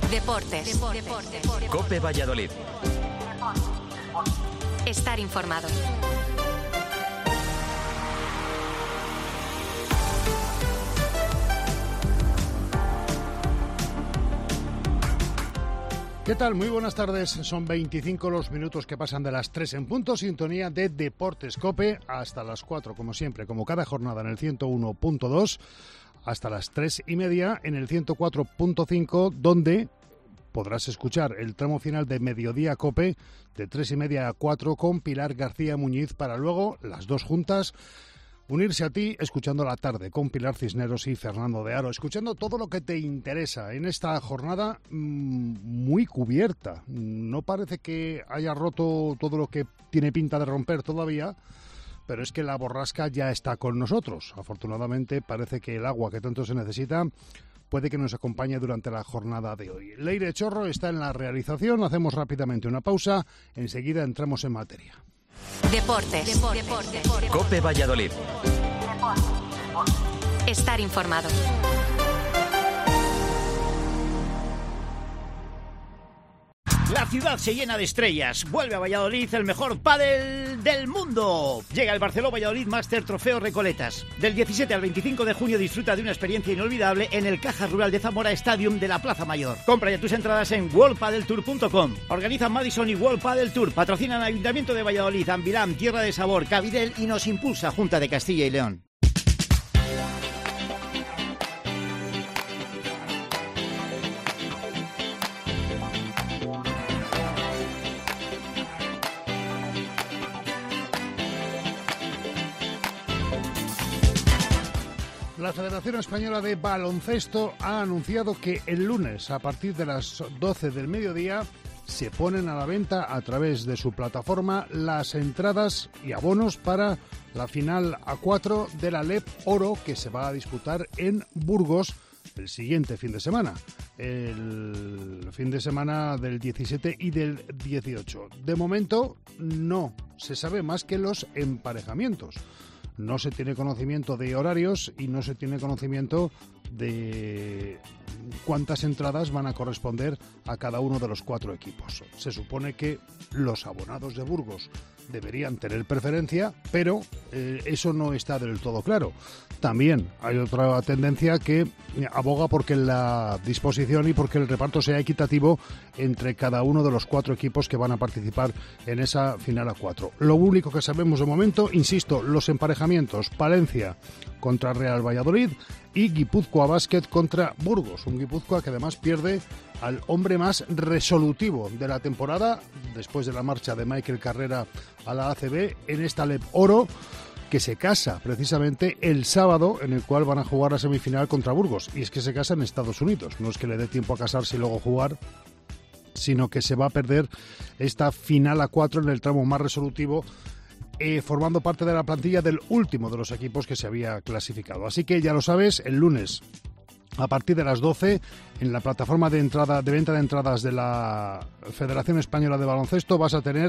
Deportes. COPE Valladolid. Estar informado. ¿Qué tal? Muy buenas tardes. Son 25 los minutos que pasan de las 3 en punto. Sintonía de Deportes COPE hasta las 4, como siempre, como cada jornada en el 101.2, hasta las 3:30 en el 104.5, donde podrás escuchar el tramo final de Mediodía COPE de 3:30 a 4 con Pilar García Muñiz, para luego las dos juntas unirse a ti escuchando la tarde con Pilar Cisneros y Fernando de Aro, escuchando todo lo que te interesa en esta jornada muy cubierta. No parece que haya roto todo lo que tiene pinta de romper todavía, pero es que la borrasca ya está con nosotros. Afortunadamente parece que el agua que tanto se necesita puede que nos acompañe durante la jornada de hoy. Leire Chorro está en la realización. Hacemos rápidamente una pausa, enseguida entramos en materia. Deportes. COPE Valladolid. Estar informado. La ciudad se llena de estrellas. Vuelve a Valladolid el mejor pádel del mundo. Llega el Barceló Valladolid Master Trofeo Recoletas. Del 17 al 25 de junio disfruta de una experiencia inolvidable en el Caja Rural de Zamora Stadium de la Plaza Mayor. Compra ya tus entradas en worldpadeltour.com. Organizan Madison y World Padel Tour. Patrocinan Ayuntamiento de Valladolid, Ambilam, Tierra de Sabor, Cavidel y nos impulsa Junta de Castilla y León. La Federación Española de Baloncesto ha anunciado que el lunes, a partir de las 12 del mediodía, se ponen a la venta a través de su plataforma las entradas y abonos para la final A4 de la LEP Oro, que se va a disputar en Burgos el siguiente fin de semana, el fin de semana del 17 y del 18. De momento no se sabe más que los emparejamientos. No se tiene conocimiento de horarios y no se tiene conocimiento de cuántas entradas van a corresponder a cada uno de los 4 equipos. Se supone que los abonados de Burgos deberían tener preferencia, pero eso no está del todo claro. También hay otra tendencia que aboga porque la disposición y porque el reparto sea equitativo entre cada uno de los 4 equipos que van a participar en esa final A4. Lo único que sabemos de momento, insisto, los emparejamientos: Palencia contra Real Valladolid y Guipúzcoa Basket contra Burgos. Un Guipúzcoa que además pierde al hombre más resolutivo de la temporada después de la marcha de Michael Carrera a la ACB en esta LEP Oro, que se casa precisamente el sábado, en el cual van a jugar la semifinal contra Burgos. Y es que se casa en Estados Unidos. No es que le dé tiempo a casarse y luego jugar, sino que se va a perder esta final A4 en el tramo más resolutivo, formando parte de la plantilla del último de los equipos que se había clasificado. Así que ya lo sabes, el lunes a partir de las 12 en la plataforma de venta de entradas de la Federación Española de Baloncesto vas a tener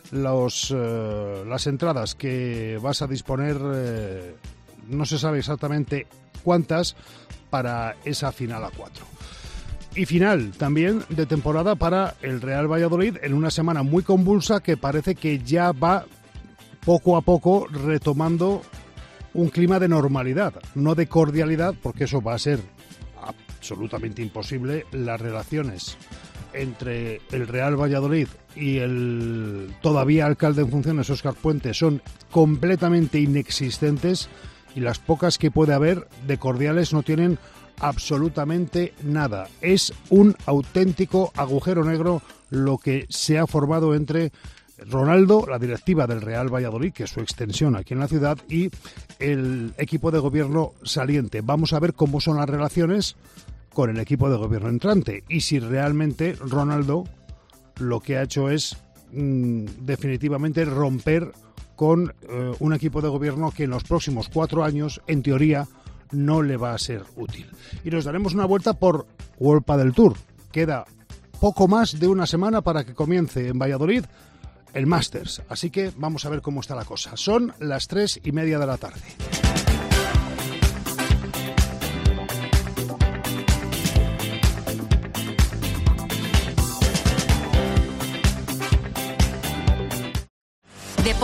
las entradas que vas a disponer, no se sabe exactamente cuántas, para esa final A4. Y final también de temporada para el Real Valladolid en una semana muy convulsa que parece que ya va poco a poco retomando un clima de normalidad, no de cordialidad, porque eso va a ser absolutamente imposible. Las relaciones entre el Real Valladolid y el todavía alcalde en funciones, Óscar Puente, son completamente inexistentes, y las pocas que puede haber de cordiales no tienen absolutamente nada. Es un auténtico agujero negro lo que se ha formado entre Ronaldo, la directiva del Real Valladolid, que es su extensión aquí en la ciudad, y el equipo de gobierno saliente. Vamos a ver cómo son las relaciones con el equipo de gobierno entrante y si realmente Ronaldo lo que ha hecho es definitivamente romper con un equipo de gobierno que en los próximos 4 años, en teoría, no le va a ser útil. Y nos daremos una vuelta por World Padel Tour. Queda poco más de una semana para que comience en Valladolid el Masters, así que vamos a ver cómo está la cosa. Son las 3:30 de la tarde.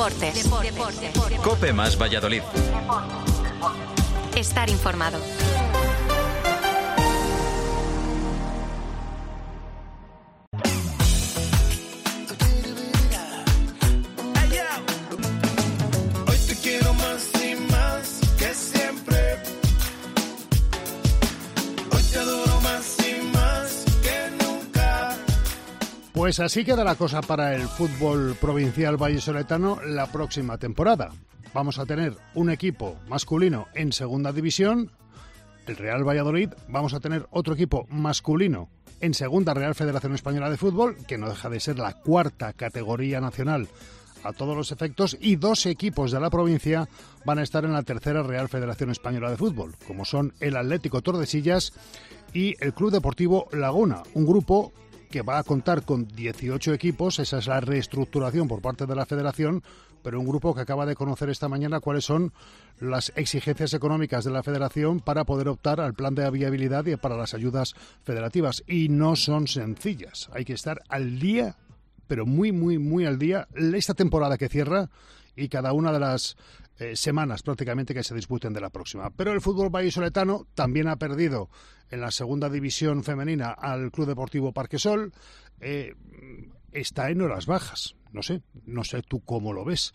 Deportes. Cope más Valladolid. Estar informado. Hoy te quiero más y más que siempre. Hoy te adoro más y más que nunca. Pues así queda la cosa para el fútbol provincial vallisoletano la próxima temporada. Vamos a tener un equipo masculino en segunda división, el Real Valladolid. Vamos a tener otro equipo masculino en segunda Real Federación Española de Fútbol, que no deja de ser la cuarta categoría nacional a todos los efectos, y dos equipos de la provincia van a estar en la tercera Real Federación Española de Fútbol, como son el Atlético Tordesillas y el Club Deportivo Laguna, un grupo que va a contar con 18 equipos. Esa es la reestructuración por parte de la federación, pero un grupo que acaba de conocer esta mañana cuáles son las exigencias económicas de la federación para poder optar al plan de viabilidad y para las ayudas federativas. Y no son sencillas. Hay que estar al día, pero muy, muy, muy al día, esta temporada que cierra y cada una de las semanas prácticamente que se disputen de la próxima. Pero el fútbol vallisoletano también ha perdido en la segunda división femenina al Club Deportivo Parquesol. Está en horas bajas. No sé tú cómo lo ves.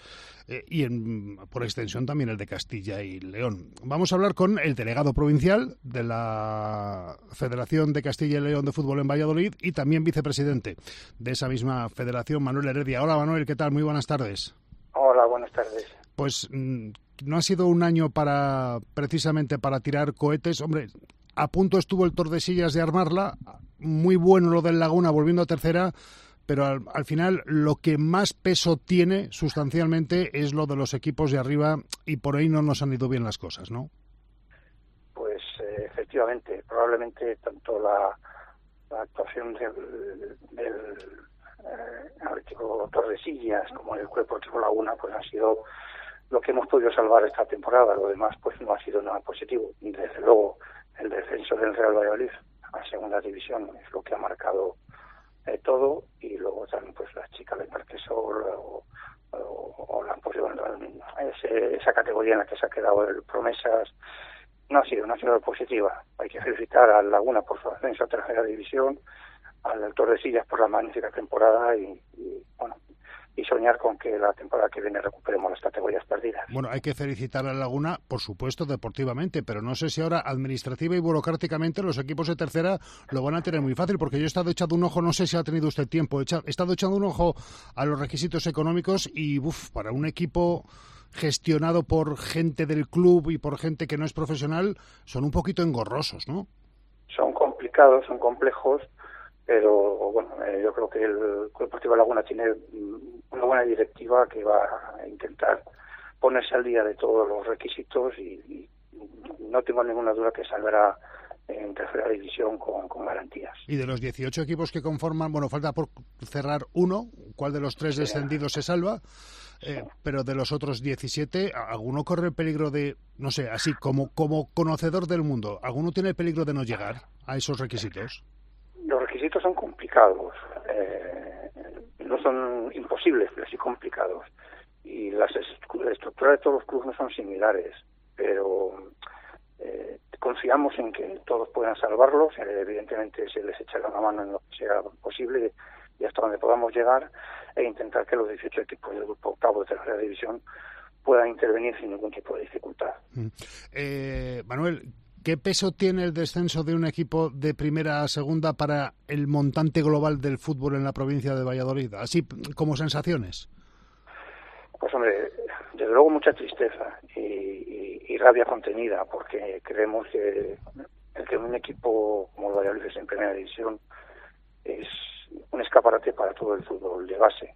Por extensión también el de Castilla y León. Vamos a hablar con el delegado provincial de la Federación de Castilla y León de Fútbol en Valladolid y también vicepresidente de esa misma federación, Manuel Heredia. Hola Manuel, ¿qué tal? Muy buenas tardes. Hola, buenas tardes. Pues no ha sido un año precisamente para tirar cohetes. Hombre, a punto estuvo el Tordesillas de armarla. Muy bueno lo del Laguna volviendo a tercera. Pero al final lo que más peso tiene sustancialmente es lo de los equipos de arriba y por ahí no nos han ido bien las cosas, ¿no? Pues efectivamente, probablemente tanto la actuación del Atlético Tordesillas como el Club Deportivo Laguna pues ha sido lo que hemos podido salvar esta temporada. Lo demás pues no ha sido nada positivo. Desde luego el descenso del Real Valladolid a segunda división es lo que ha marcado todo, y luego también pues las chicas del Parquesol o la, pues, esa categoría en la que se ha quedado el Promesas no ha sido positiva. Hay que felicitar al Laguna por su ascenso a tercera división, al Tordesillas por la magnífica temporada y soñar con que la temporada que viene recuperemos las categorías perdidas. Bueno, hay que felicitar al Laguna, por supuesto, deportivamente, pero no sé si ahora administrativa y burocráticamente los equipos de tercera lo van a tener muy fácil, porque yo he estado echando un ojo, no sé si ha tenido usted tiempo, he estado echando un ojo a los requisitos económicos y para un equipo gestionado por gente del club y por gente que no es profesional, son un poquito engorrosos, ¿no? Son complicados, son complejos, pero bueno, yo creo que el Club Deportivo Laguna tiene una buena directiva que va a intentar ponerse al día de todos los requisitos y no tengo ninguna duda que saldrá en tercera división con garantías. Y de los 18 equipos que conforman, falta por cerrar uno, ¿cuál de los 3 descendidos se salva? Pero de los otros 17, ¿alguno corre el peligro de, no sé, así como conocedor del mundo, alguno tiene el peligro de no llegar a esos requisitos? Los requisitos son complicados, no son imposibles, pero sí complicados. Y la estructura de todos los clubes no son similares, pero confiamos en que todos puedan salvarlos. Evidentemente se les echará una mano en lo que sea posible y hasta donde podamos llegar, e intentar que los 18 equipos del grupo octavo de tercera división puedan intervenir sin ningún tipo de dificultad. Manuel, ¿qué peso tiene el descenso de un equipo de primera a segunda para el montante global del fútbol en la provincia de Valladolid? Así como sensaciones. Pues hombre, desde luego mucha tristeza y rabia contenida, porque creemos que el que un equipo como el Valladolid es en primera división es un escaparate para todo el fútbol de base.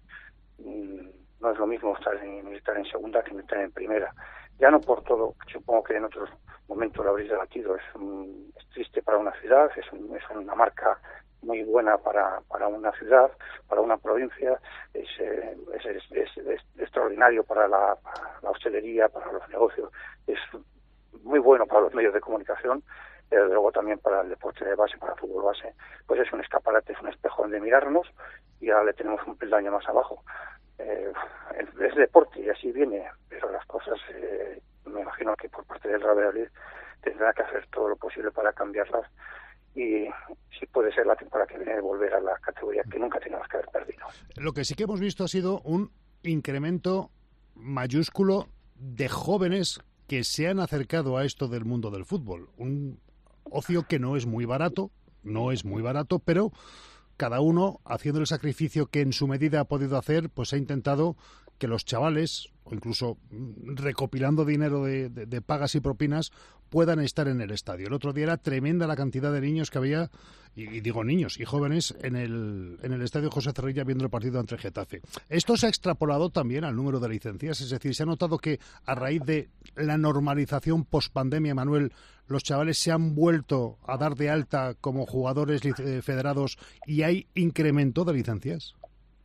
No es lo mismo estar en segunda que estar en primera. Ya no por todo, supongo que en otros momentos lo habréis debatido, es triste para una ciudad, es una marca muy buena para una ciudad, para una provincia, es extraordinario para la hostelería, para los negocios, es muy bueno para los medios de comunicación, pero luego también para el deporte de base, para el fútbol base, pues es un escaparate, es un espejo donde mirarnos, y ahora le tenemos un peldaño más abajo. es deporte y así viene, pero las cosas me imagino que por parte del Real Valladolid tendrá que hacer todo lo posible para cambiarlas, y si puede ser la temporada que viene volver a la categoría que nunca tenemos que haber perdido. Lo que sí que hemos visto ha sido un incremento mayúsculo de jóvenes que se han acercado a esto del mundo del fútbol. Un ocio que no es muy barato, pero cada uno, haciendo el sacrificio que en su medida ha podido hacer, pues ha intentado que los chavales, o incluso recopilando dinero de pagas y propinas, puedan estar en el estadio. El otro día era tremenda la cantidad de niños que había, y digo niños y jóvenes, en el estadio José Zorrilla viendo el partido ante Getafe. Esto se ha extrapolado también al número de licencias, es decir, se ha notado que a raíz de la normalización post-pandemia, Manuel, los chavales se han vuelto a dar de alta como jugadores federados y hay incremento de licencias.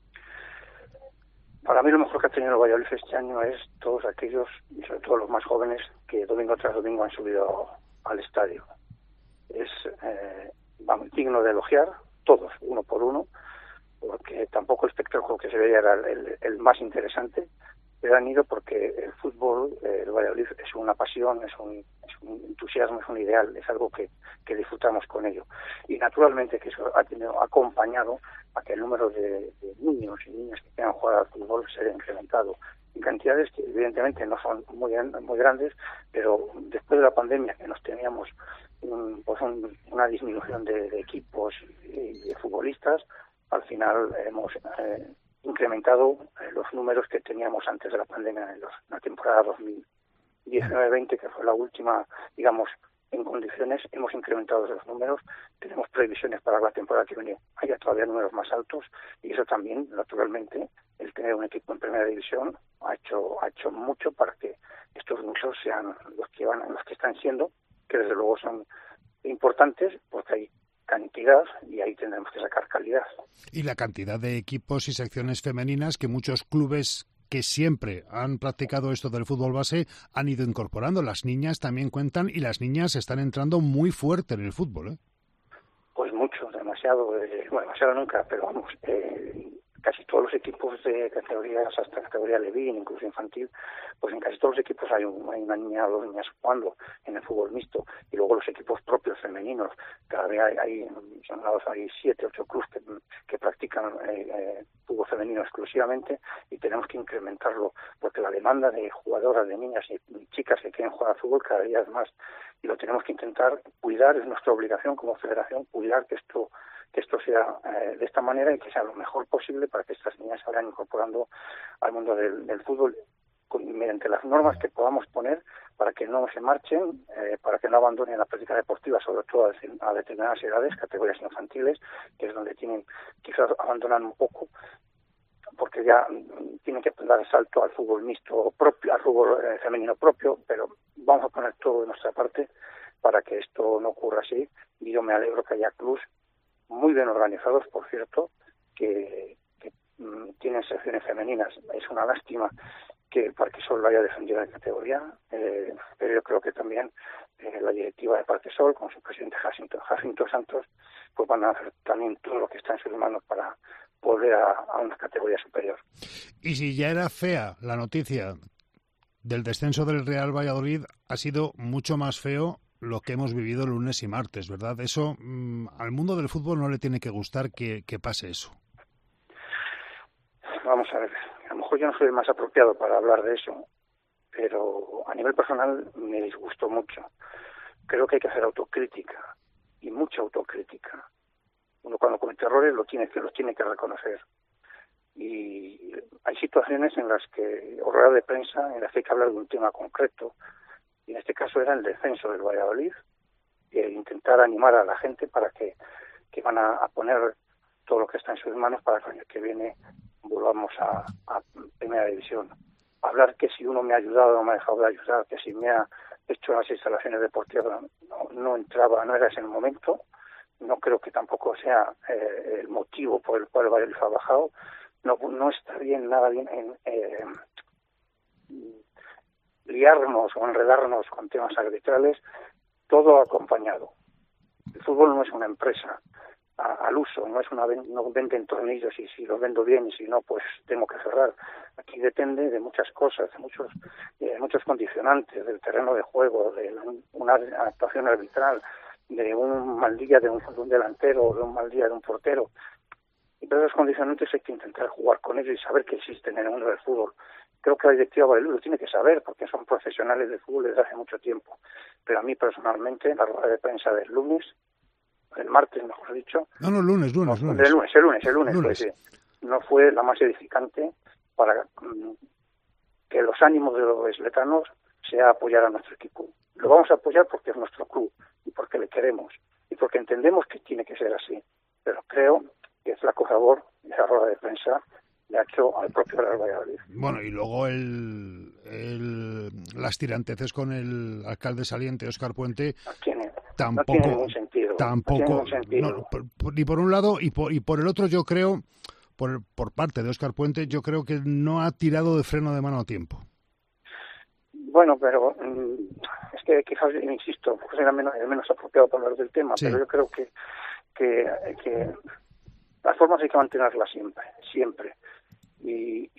Para mí lo mejor que ha tenido el Valladolid este año es todos aquellos, y sobre todo los más jóvenes, que domingo tras domingo han subido al estadio. Es digno de elogiar, todos, uno por uno, porque tampoco el espectáculo que se veía era el más interesante, pero han ido porque el fútbol, el Valladolid, es una pasión, es un entusiasmo, es un ideal, es algo que disfrutamos con ello. Y naturalmente que eso ha acompañado a que el número de niños y niñas que quieran jugar al fútbol se haya incrementado en cantidades que evidentemente no son muy grandes, pero después de la pandemia, que nos teníamos una disminución de equipos y de futbolistas, al final hemos incrementado los números que teníamos antes de la pandemia en la temporada 2019-20, que fue la última, digamos, en condiciones. Hemos incrementado los números, tenemos previsiones para la temporada que viene, haya todavía números más altos, y eso también, naturalmente, el tener un equipo en primera división ha hecho mucho para que estos números sean los que están siendo, que desde luego son importantes, porque hay cantidad y ahí tendremos que sacar calidad. Y la cantidad de equipos y secciones femeninas que muchos clubes que siempre han practicado esto del fútbol base han ido incorporando. Las niñas también cuentan y las niñas están entrando muy fuerte en el fútbol, ¿eh? Pues mucho, demasiado nunca, pero vamos, casi todos los equipos de categorías, hasta categoría Levín, incluso infantil, pues en casi todos los equipos hay una niña o dos niñas jugando en el fútbol mixto, y luego los equipos propios femeninos, cada vez hay 7, 8 clubes que practican fútbol femenino exclusivamente, y tenemos que incrementarlo, porque la demanda de jugadoras, de niñas y chicas que quieren jugar al fútbol cada día es más, y lo tenemos que intentar cuidar, es nuestra obligación como federación, cuidar que esto sea de esta manera y que sea lo mejor posible para que estas niñas se vayan incorporando al mundo del fútbol mediante las normas que podamos poner para que no se marchen, para que no abandonen la práctica deportiva, sobre todo a determinadas edades, categorías infantiles, que es donde quizás abandonan un poco, porque ya tienen que dar el salto al fútbol mixto propio, al fútbol femenino propio, pero vamos a poner todo de nuestra parte para que esto no ocurra así, y yo me alegro que haya clubes muy bien organizados, por cierto, que tienen secciones femeninas. Es una lástima que el Parquesol lo haya defendido en categoría, pero yo creo que también la directiva de Parquesol, con su presidente Jacinto Santos, pues van a hacer también todo lo que está en sus manos para volver a una categoría superior. Y si ya era fea la noticia del descenso del Real Valladolid, ha sido mucho más feo lo que hemos vivido lunes y martes, ¿verdad? Eso al mundo del fútbol no le tiene que gustar que pase eso. Vamos a ver, a lo mejor yo no soy el más apropiado para hablar de eso, pero a nivel personal me disgustó mucho. Creo que hay que hacer autocrítica, y mucha autocrítica. Uno cuando comete errores los tiene que reconocer. Y hay situaciones en las que, o ruedas de prensa, en las que hay que hablar de un tema concreto. Y en este caso era el descenso del Valladolid, e intentar animar a la gente para que van a poner todo lo que está en sus manos para que el año que viene volvamos a primera división. Hablar que si uno me ha ayudado o no me ha dejado de ayudar, que si me ha hecho las instalaciones deportivas no entraba, no era ese el momento. No creo que tampoco sea el motivo por el cual el Valladolid ha bajado. No está bien, nada bien liarnos o enredarnos con temas arbitrales, todo acompañado. El fútbol no es una empresa. al uso, no es no venden tornillos y si los vendo bien y si no, pues tengo que cerrar. Aquí depende de muchas cosas, de muchos condicionantes, del terreno de juego, de una actuación arbitral, de un mal día de un delantero o de un mal día de un portero. Y todos esos condicionantes hay que intentar jugar con ellos y saber que existen en el mundo del fútbol. Creo que la directiva Valladolid lo tiene que saber porque son profesionales del fútbol desde hace mucho tiempo. Pero a mí personalmente, la rueda de prensa del lunes, el martes mejor dicho... lunes. El lunes. Pues, sí, no fue la más edificante para que los ánimos de los isletanos sea apoyar a nuestro equipo. Lo vamos a apoyar porque es nuestro club y porque le queremos y porque entendemos que tiene que ser así. Pero creo que flaco favor esa rueda de prensa le ha hecho al propio Real Valladolid. Bueno, y luego las tiranteces con el alcalde saliente, Óscar Puente, no tiene ningún sentido. Ni por un lado y por el otro, yo creo, por parte de Óscar Puente, yo creo que no ha tirado de freno de mano a tiempo. Bueno, pero es que quizás, insisto, pues era menos apropiado para hablar del tema, sí. Pero yo creo que las formas hay que mantenerlas siempre. Y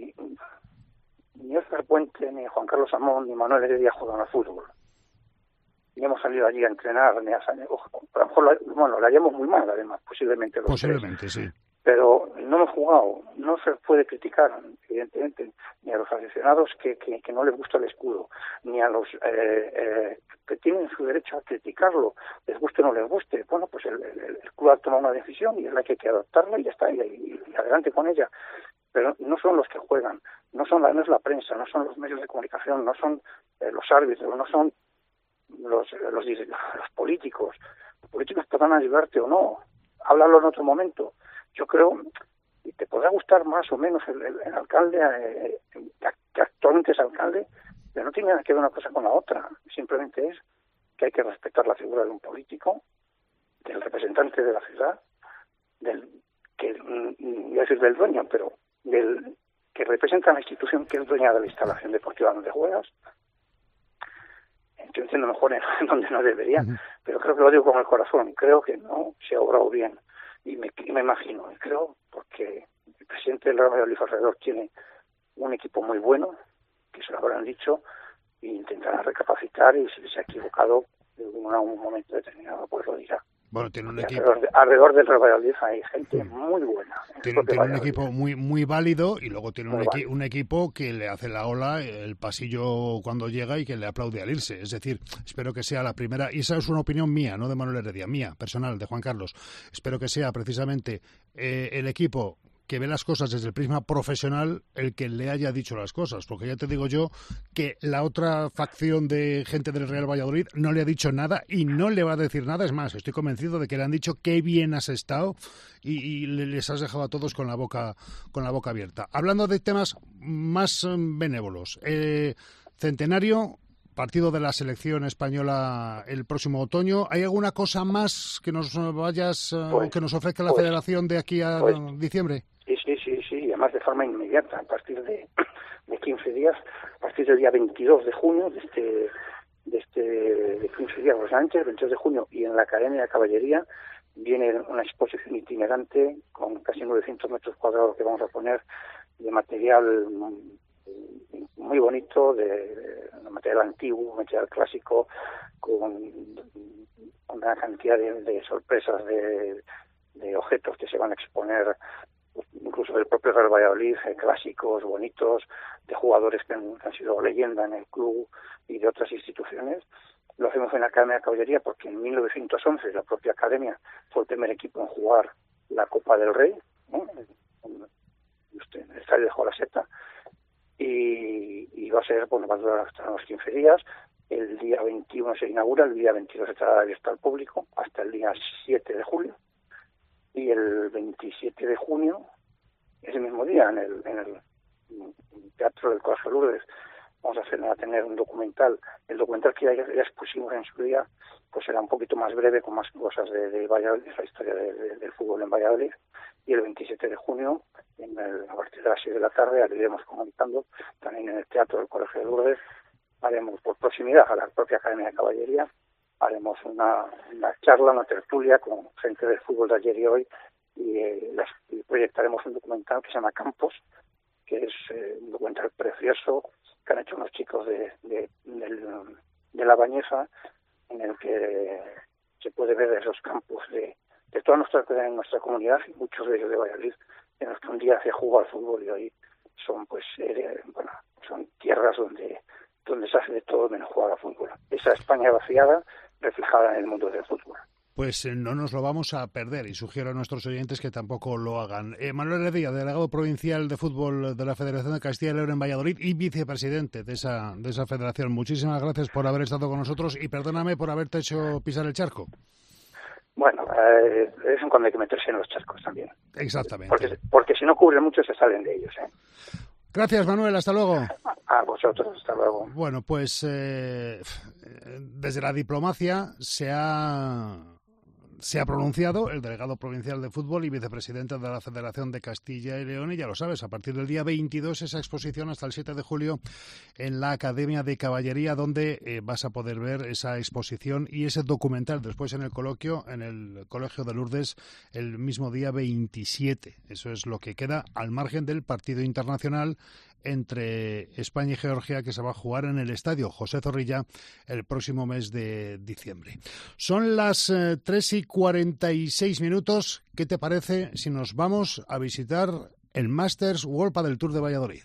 ni Óscar Puente, ni Juan Carlos Amón, ni Manuel Heredia juegan al fútbol. Ni hemos salido allí a entrenar, ni a lo mejor la hayamos muy mal, además, posiblemente. Sí. Pero no hemos jugado, no se puede criticar, evidentemente, ni a los aficionados que no les gusta el escudo, ni a los que tienen su derecho a criticarlo, les guste o no les guste. Bueno, pues el club ha tomado una decisión y es la que hay que adoptarla y ya está, y adelante con ella. Pero no son los que juegan, no es la prensa, no son los medios de comunicación, no son los árbitros, no son los políticos. Los políticos podrán ayudarte o no, háblalo en otro momento. Yo creo, y te podrá gustar más o menos el alcalde, que actualmente es alcalde, pero no tiene nada que ver una cosa con la otra. Simplemente es que hay que respetar la figura de un político, del representante de la ciudad, iba a decir del dueño, pero del que representa a la institución que es dueña de la instalación deportiva donde juegas. Yo entiendo mejor en donde no debería, pero creo que lo digo con el corazón. Creo que no se ha obrado bien. Y me imagino, creo, porque el presidente del Real Valladolid alrededor tiene un equipo muy bueno, que se lo habrán dicho, e intentará recapacitar y si se ha equivocado en un momento determinado, pues lo dirá. Bueno, tiene un equipo... Alrededor del Real Valladolid hay gente muy buena. Tiene un equipo muy válido y luego tiene un equipo que le hace la ola el pasillo cuando llega y que le aplaude al irse. Es decir, espero que sea la primera, y esa es una opinión mía, no de Manuel Heredia, mía, personal, de Juan Carlos. Espero que sea precisamente el equipo que ve las cosas desde el prisma profesional el que le haya dicho las cosas, porque ya te digo yo que la otra facción de gente del Real Valladolid no le ha dicho nada y no le va a decir nada. Es más, estoy convencido de que le han dicho qué bien has estado y les has dejado a todos con la boca abierta. Hablando de temas más benévolos, centenario, partido de la selección española el próximo otoño. ¿Hay alguna cosa más que nos que nos ofrezca la Federación de aquí a diciembre? Sí, además de forma inmediata, a partir de 15 días, a partir del día 22 de junio, de 15 días aproximadamente, el 22 de junio, y en la Academia de Caballería viene una exposición itinerante con casi 900 metros cuadrados que vamos a poner de material muy bonito, de material antiguo, material clásico, con una cantidad de sorpresas, de objetos que se van a exponer, incluso del propio Real Valladolid, clásicos, bonitos, de jugadores que han sido leyenda en el club y de otras instituciones. Lo hacemos en la Academia de Caballería porque en 1911 la propia Academia fue el primer equipo en jugar la Copa del Rey, ¿no? En el estadio de Jolaseta, y va a ser, va a durar hasta los 15 días. El día 21 se inaugura, el día 22 estará abierto al público hasta el día 7 de julio. Y el 27 de junio, ese mismo día, en el Teatro del Colegio Lourdes, vamos a tener un documental. El documental que ya expusimos en su día, pues será un poquito más breve, con más cosas de Valladolid, la historia del fútbol en Valladolid. Y el 27 de junio, a partir de las 6 de la tarde, iremos comunicando también en el Teatro del Colegio de Lourdes. Haremos por proximidad a la propia Academia de Caballería haremos una charla, una tertulia con gente del fútbol de ayer y hoy, y proyectaremos un documental que se llama Campos, que es un documental precioso que han hecho unos chicos de La Bañeza, en el que se puede ver esos campos de toda nuestra comunidad, y muchos de ellos de Valladolid, en los que un día se jugó al fútbol y hoy son son tierras donde se hace de todo menos jugar al fútbol. Esa España vaciada reflejada en el mundo del fútbol. Pues no nos lo vamos a perder, y sugiero a nuestros oyentes que tampoco lo hagan. Manuel Heredia, delegado provincial de fútbol de la Federación de Castilla y León en Valladolid y vicepresidente de esa federación. Muchísimas gracias por haber estado con nosotros y perdóname por haberte hecho pisar el charco. Bueno, de vez en cuando hay que meterse en los charcos también. Exactamente. Porque si no cubren mucho se salen de ellos, ¿eh? Gracias, Manuel. Hasta luego. A vosotros. Hasta luego. Bueno, pues desde la diplomacia se ha pronunciado el delegado provincial de fútbol y vicepresidente de la Federación de Castilla y León, y ya lo sabes, a partir del día 22 esa exposición hasta el 7 de julio en la Academia de Caballería, donde vas a poder ver esa exposición y ese documental después en el coloquio en el Colegio de Lourdes el mismo día 27. Eso es lo que queda al margen del partido internacional entre España y Georgia, que se va a jugar en el estadio José Zorrilla el próximo mes de diciembre. Son las 3:46. ¿Qué te parece si nos vamos a visitar el Masters World Padel Tour de Valladolid?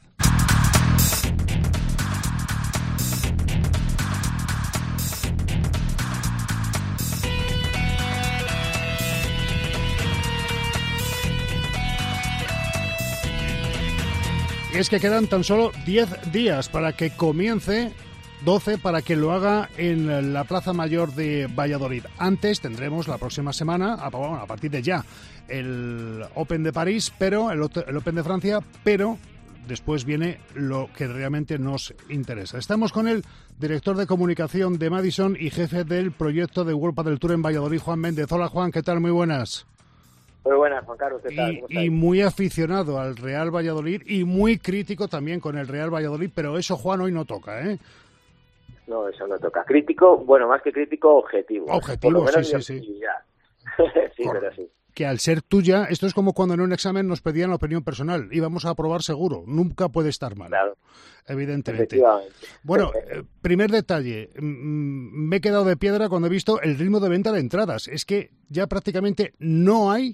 Y es que quedan tan solo 10 días para que comience, 12 para que lo haga en la Plaza Mayor de Valladolid. Antes tendremos la próxima semana, a partir de ya, el Open de París, pero el Open de Francia, pero después viene lo que realmente nos interesa. Estamos con el director de comunicación de Madison y jefe del proyecto de World Padel Tour en Valladolid, Juan Méndez. Hola, Juan, ¿qué tal? Muy buenas. Muy buenas, Juan Carlos, ¿qué tal? Y muy aficionado al Real Valladolid y muy crítico también con el Real Valladolid, pero eso, Juan, hoy no toca, ¿eh? No, eso no toca. Crítico, bueno, más que crítico, objetivo. Objetivo, sí. Sí, pero sí. Que al ser tuya, esto es como cuando en un examen nos pedían la opinión personal. Íbamos a aprobar seguro, nunca puede estar mal. Claro. Evidentemente. Bueno, primer detalle, me he quedado de piedra cuando he visto el ritmo de venta de entradas. Es que ya prácticamente no hay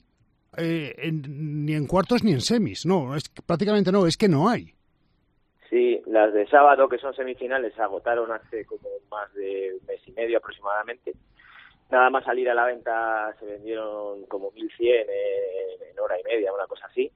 ni en cuartos ni en semis. No, prácticamente no, es que no hay. Sí, las de sábado, que son semifinales, se agotaron hace como más de un mes y medio aproximadamente. Nada más salir a la venta se vendieron como 1.100 en hora y media, una cosa así.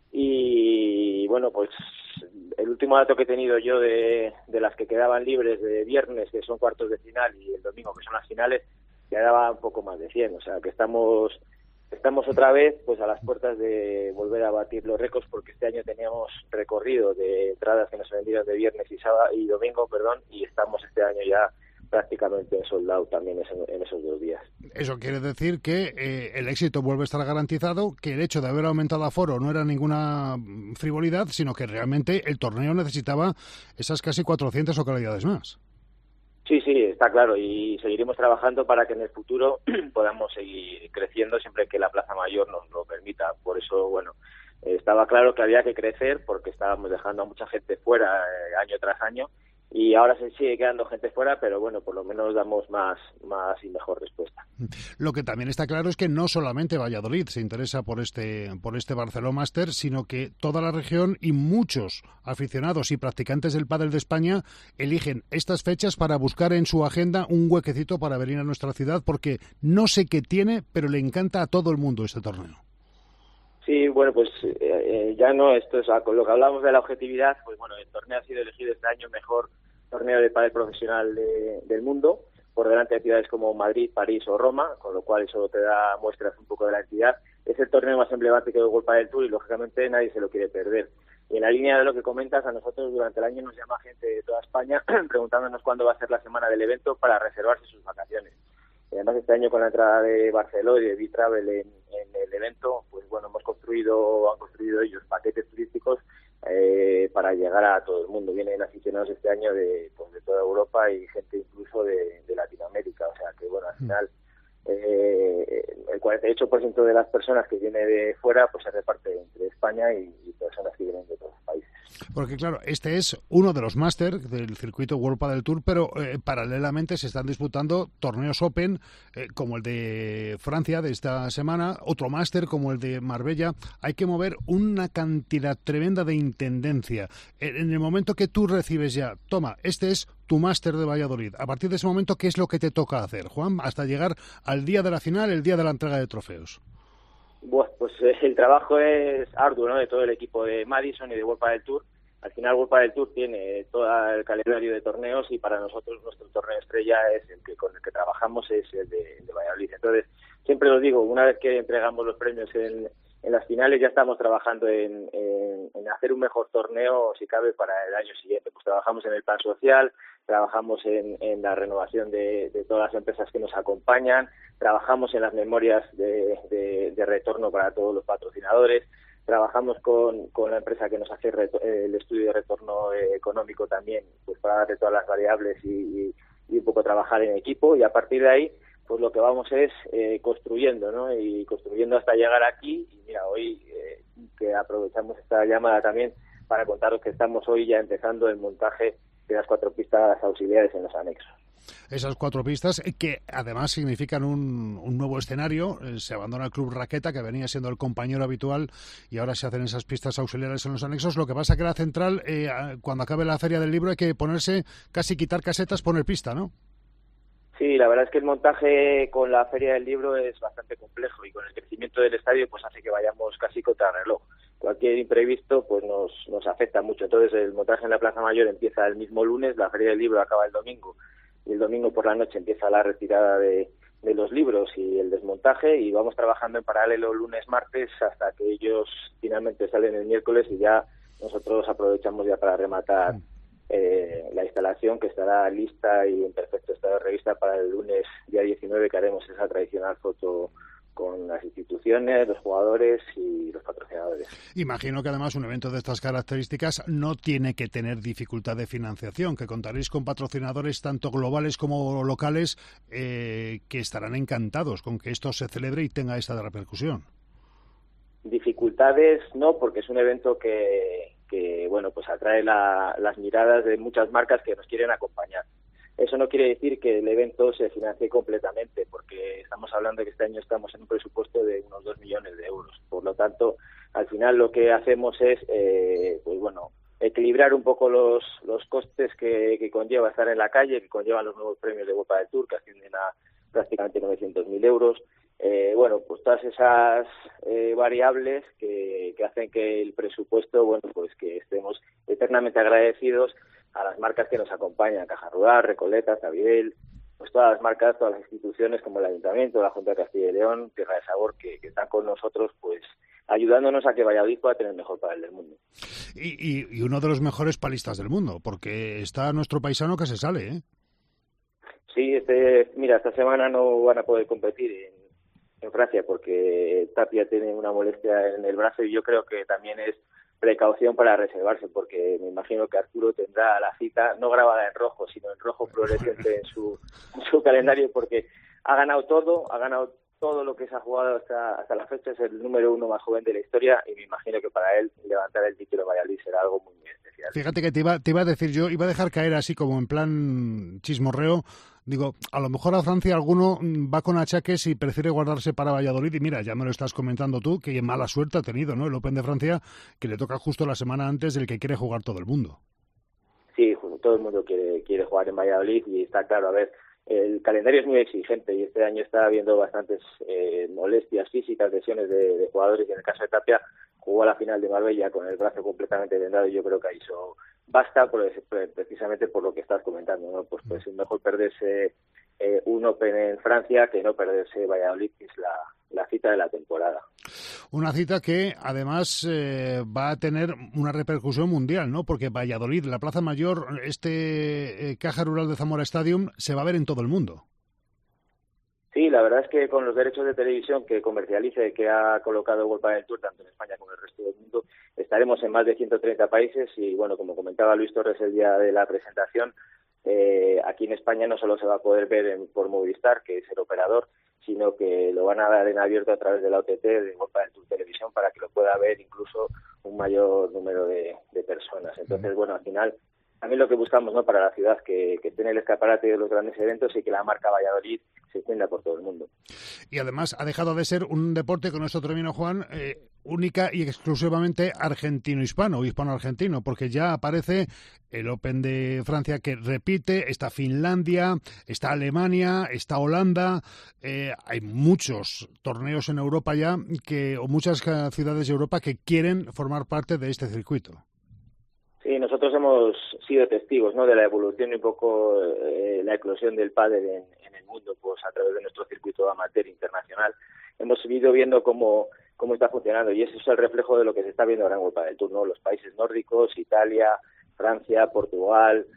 Y bueno, pues el último dato que he tenido yo de las que quedaban libres de viernes, que son cuartos de final, y el domingo, que son las finales, quedaba un poco más de 100. O sea, que estamos otra vez pues a las puertas de volver a batir los récords, porque este año teníamos recorrido de entradas que nos vendieron de viernes y domingo, y estamos este año ya prácticamente sold out también en esos 2 días. Eso quiere decir que el éxito vuelve a estar garantizado, que el hecho de haber aumentado aforo no era ninguna frivolidad, sino que realmente el torneo necesitaba esas casi 400 localidades más. Sí, está claro, y seguiremos trabajando para que en el futuro podamos seguir creciendo siempre que la Plaza Mayor nos lo permita. Por eso, bueno, estaba claro que había que crecer porque estábamos dejando a mucha gente fuera año tras año, y ahora se sigue quedando gente fuera, pero bueno, por lo menos damos más y mejor respuesta. Lo que también está claro es que no solamente Valladolid se interesa por este Barceló Master, sino que toda la región y muchos aficionados y practicantes del pádel de España eligen estas fechas para buscar en su agenda un huequecito para venir a nuestra ciudad, porque no sé qué tiene, pero le encanta a todo el mundo este torneo. Sí, bueno, pues ya no, esto es con lo que hablamos de la objetividad, pues bueno, el torneo ha sido elegido este año mejor torneo de pádel profesional del mundo, por delante de ciudades como Madrid, París o Roma, con lo cual eso te da muestras un poco de la entidad. Es el torneo más emblemático del World Padel Tour y lógicamente nadie se lo quiere perder. Y en la línea de lo que comentas, a nosotros durante el año nos llama gente de toda España preguntándonos cuándo va a ser la semana del evento para reservarse sus vacaciones. Y además este año con la entrada de Barceló y de B-Travel en el evento, pues bueno, han construido ellos paquetes turísticos para llegar a todo el mundo. Vienen aficionados este año de toda Europa y gente incluso golfo de Latinoamérica. O sea que, bueno, al final el 48% de las personas que viene de fuera pues se reparte entre España y personas que vienen de otros países. Porque claro, este es uno de los máster del circuito World Padel Tour, pero paralelamente se están disputando torneos Open como el de Francia de esta semana, otro máster como el de Marbella. Hay que mover una cantidad tremenda de intendencia. En el momento que tú recibes ya, toma, este es tu máster de Valladolid. A partir de ese momento, ¿qué es lo que te toca hacer, Juan? Hasta llegar al día de la final, el día de la entrega de trofeos. Bueno, pues el trabajo es arduo, ¿no? De todo el equipo de Madison y de World Padel Tour. Al final World Padel Tour tiene todo el calendario de torneos y para nosotros nuestro torneo estrella es el que con el que trabajamos, es el de Valladolid. Entonces, siempre os digo, una vez que entregamos los premios en las finales ya estamos trabajando en hacer un mejor torneo, si cabe, para el año siguiente. Pues trabajamos en el plan social, trabajamos en la renovación de todas las empresas que nos acompañan, trabajamos en las memorias de retorno para todos los patrocinadores, trabajamos con la empresa que nos hace el estudio de retorno económico también, pues para darle todas las variables y un poco trabajar en equipo, y a partir de ahí pues lo que vamos es construyendo, ¿no? Y construyendo hasta llegar aquí. Y mira, hoy que aprovechamos esta llamada también para contaros que estamos hoy ya empezando el montaje de las 4 pistas auxiliares en los anexos. Esas 4 pistas que además significan un nuevo escenario. Se abandona el Club Raqueta, que venía siendo el compañero habitual, y ahora se hacen esas pistas auxiliares en los anexos. Lo que pasa que la central, cuando acabe la Feria del Libro, hay que ponerse, casi quitar casetas, poner pista, ¿no? Sí, la verdad es que el montaje con la Feria del Libro es bastante complejo, y con el crecimiento del estadio pues hace que vayamos casi contra reloj. Cualquier imprevisto pues nos afecta mucho. Entonces el montaje en la Plaza Mayor empieza el mismo lunes, la Feria del Libro acaba el domingo, y el domingo por la noche empieza la retirada de los libros y el desmontaje, y vamos trabajando en paralelo lunes, martes, hasta que ellos finalmente salen el miércoles, y ya nosotros aprovechamos ya para rematar la instalación, que estará lista y en perfecto estado de revista para el lunes día 19, que haremos esa tradicional foto con las instituciones, los jugadores y los patrocinadores. Imagino que además un evento de estas características no tiene que tener dificultad de financiación, que contaréis con patrocinadores tanto globales como locales que estarán encantados con que esto se celebre y tenga esta repercusión. Dificultades no, porque es un evento que bueno, pues atrae las miradas de muchas marcas que nos quieren acompañar. Eso no quiere decir que el evento se financie completamente, porque estamos hablando de que este año estamos en un presupuesto de unos 2 millones de euros. Por lo tanto, al final lo que hacemos es, pues bueno, equilibrar un poco los costes que conlleva estar en la calle, que conllevan los nuevos premios de World Padel Tour, que ascienden a prácticamente 900.000 euros. Bueno, pues todas esas variables que hacen que el presupuesto, bueno, pues que estemos eternamente agradecidos a las marcas que nos acompañan, Caja Rural, Recoleta, Sabidell, pues todas las marcas, todas las instituciones como el Ayuntamiento, la Junta de Castilla y León, Tierra de Sabor, que están con nosotros, pues ayudándonos a que Valladolid pueda tener el mejor pádel del mundo. Y uno de los mejores palistas del mundo, porque está nuestro paisano que se sale, ¿eh? Sí, mira, esta semana no van a poder competir en Francia porque Tapia tiene una molestia en el brazo, y yo creo que también es precaución para reservarse, porque me imagino que Arturo tendrá la cita no grabada en rojo, sino en rojo fluorescente en su calendario, porque ha ganado todo lo que se ha jugado hasta la fecha. Es el número 1 más joven de la historia, y me imagino que para él levantar el título de Valladolid será algo muy, muy especial. Fíjate que te iba a decir yo, iba a dejar caer así como en plan chismorreo. Digo, a lo mejor a Francia alguno va con achaques y prefiere guardarse para Valladolid, y mira, ya me lo estás comentando tú, que mala suerte ha tenido, ¿no? El Open de Francia, que le toca justo la semana antes del que quiere jugar todo el mundo. Sí, todo el mundo quiere jugar en Valladolid, y está claro, a ver, el calendario es muy exigente, y este año está habiendo bastantes molestias físicas, lesiones de jugadores, y en el caso de Tapia jugó a la final de Marbella con el brazo completamente vendado, y yo creo que ahí basta precisamente por lo que estás comentando, ¿no? Pues es mejor perderse un Open en Francia que no perderse Valladolid, que es la cita de la temporada. Una cita que además va a tener una repercusión mundial, ¿no? Porque Valladolid, la Plaza Mayor, Caja Rural de Zamora Stadium, se va a ver en todo el mundo. Sí, la verdad es que con los derechos de televisión que comercialice, que ha colocado World Padel Tour tanto en España como en el resto del mundo, estaremos en más de 130 países, y bueno, como comentaba Luis Torres el día de la presentación, aquí en España no solo se va a poder ver por Movistar, que es el operador, sino que lo van a dar en abierto a través de la OTT de World del Tour Televisión para que lo pueda ver incluso un mayor número de personas. Entonces, bueno, al final también lo que buscamos, ¿no?, para la ciudad, que tiene el escaparate de los grandes eventos y que la marca Valladolid se extienda por todo el mundo. Y además ha dejado de ser un deporte, con esto termino, Juan, única y exclusivamente argentino-hispano, hispano-argentino, porque ya aparece el Open de Francia, que repite, está Finlandia, está Alemania, está Holanda, hay muchos torneos en Europa ya, o muchas ciudades de Europa que quieren formar parte de este circuito. Sí, nosotros hemos sido testigos, ¿no?, de la evolución y un poco la eclosión del pádel en el mundo, pues a través de nuestro circuito amateur internacional. Hemos ido viendo cómo está funcionando, y ese es el reflejo de lo que se está viendo ahora en World del Tour, ¿no? Los países nórdicos, Italia, Francia, Portugal,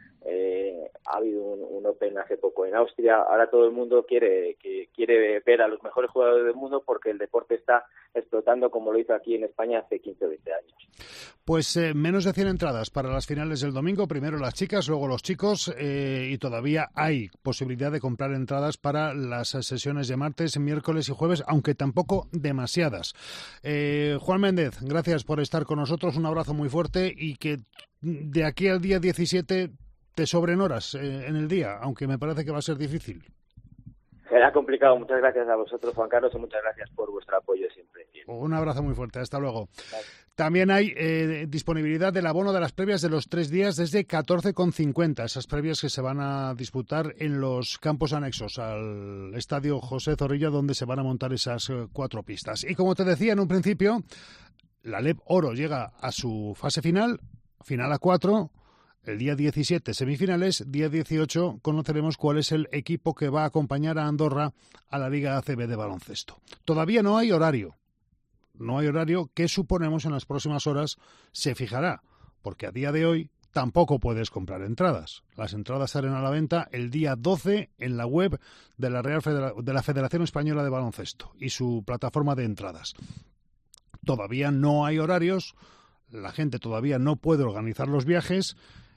ha habido un Open hace poco en Austria. Ahora todo el mundo quiere ver a los mejores jugadores del mundo, porque el deporte está explotando como lo hizo aquí en España hace 15 o 20 años. Pues menos de 100 entradas para las finales del domingo, primero las chicas, luego los chicos, y todavía hay posibilidad de comprar entradas para las sesiones de martes, miércoles y jueves, aunque tampoco demasiadas. Juan Méndez, gracias por estar con nosotros, un abrazo muy fuerte, y que de aquí al día 17 te sobren horas en el día, aunque me parece que va a ser difícil. Será complicado. Muchas gracias a vosotros, Juan Carlos, y muchas gracias por vuestro apoyo siempre. Un abrazo muy fuerte. Hasta luego. También hay disponibilidad del abono de las previas de los 3 días desde 14,50. Esas previas que se van a disputar en los campos anexos al Estadio José Zorrilla, donde se van a montar esas 4 pistas. Y como te decía en un principio, la LEB Oro llega a su fase final a 4. El día 17 semifinales, día 18 conoceremos cuál es el equipo que va a acompañar a Andorra a la Liga ACB de baloncesto. Todavía no hay horario. No hay horario que suponemos en las próximas horas se fijará, porque a día de hoy tampoco puedes comprar entradas. Las entradas salen a la venta el día 12 en la web de la Federación Española de Baloncesto y su plataforma de entradas. Todavía no hay horarios, la gente todavía no puede organizar los viajes,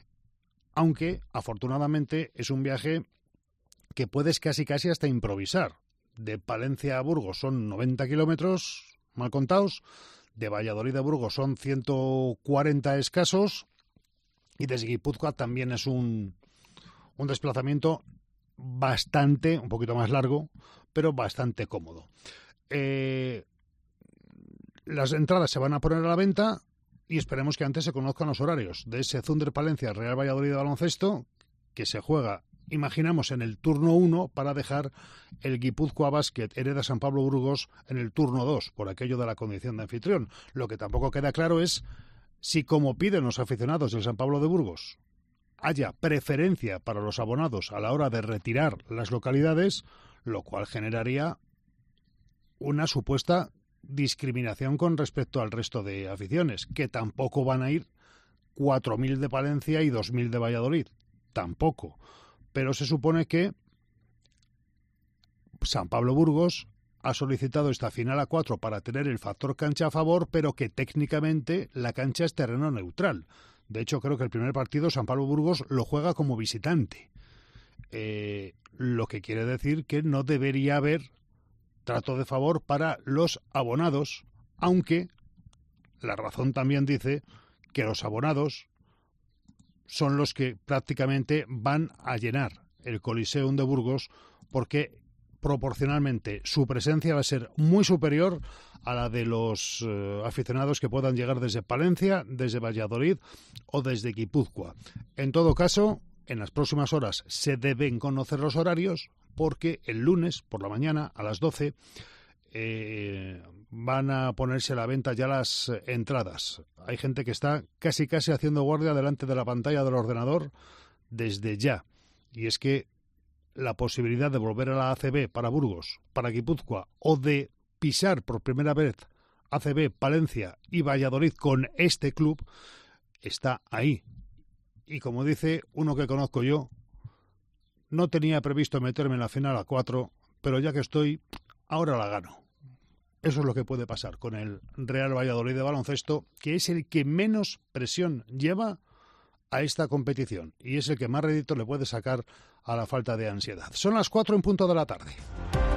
aunque afortunadamente es un viaje que puedes casi hasta improvisar. De Palencia a Burgos son 90 kilómetros, mal contados, de Valladolid a Burgos son 140 escasos, y desde Guipúzcoa también es un desplazamiento bastante, un poquito más largo, pero bastante cómodo. Las entradas se van a poner a la venta, y esperemos que antes se conozcan los horarios de ese Thunder Palencia Real Valladolid de baloncesto, que se juega, imaginamos, en el turno 1 para dejar el Guipúzcoa Basket Hereda San Pablo Burgos en el turno 2, por aquello de la condición de anfitrión. Lo que tampoco queda claro es si, como piden los aficionados del San Pablo de Burgos, haya preferencia para los abonados a la hora de retirar las localidades, lo cual generaría una supuesta discriminación con respecto al resto de aficiones, que tampoco van a ir 4.000 de Palencia y 2.000 de Valladolid, tampoco. Pero se supone que San Pablo Burgos ha solicitado esta final a 4 para tener el factor cancha a favor, pero que técnicamente la cancha es terreno neutral. De hecho, creo que el primer partido San Pablo Burgos lo juega como visitante, lo que quiere decir que no debería haber trato de favor para los abonados, aunque la razón también dice que los abonados son los que prácticamente van a llenar el Coliseum de Burgos, porque proporcionalmente su presencia va a ser muy superior a la de los aficionados que puedan llegar desde Palencia, desde Valladolid o desde Guipúzcoa. En todo caso, en las próximas horas se deben conocer los horarios, porque el lunes por la mañana a las 12 van a ponerse a la venta ya las entradas. Hay gente que está casi haciendo guardia delante de la pantalla del ordenador desde ya. Y es que la posibilidad de volver a la ACB para Burgos, para Guipúzcoa, o de pisar por primera vez ACB, Palencia y Valladolid con este club, está ahí. Y como dice uno que conozco yo, no tenía previsto meterme en la final a 4, pero ya que estoy, ahora la gano. Eso es lo que puede pasar con el Real Valladolid de baloncesto, que es el que menos presión lleva a esta competición y es el que más rédito le puede sacar a la falta de ansiedad. Son las 4 en punto de la tarde.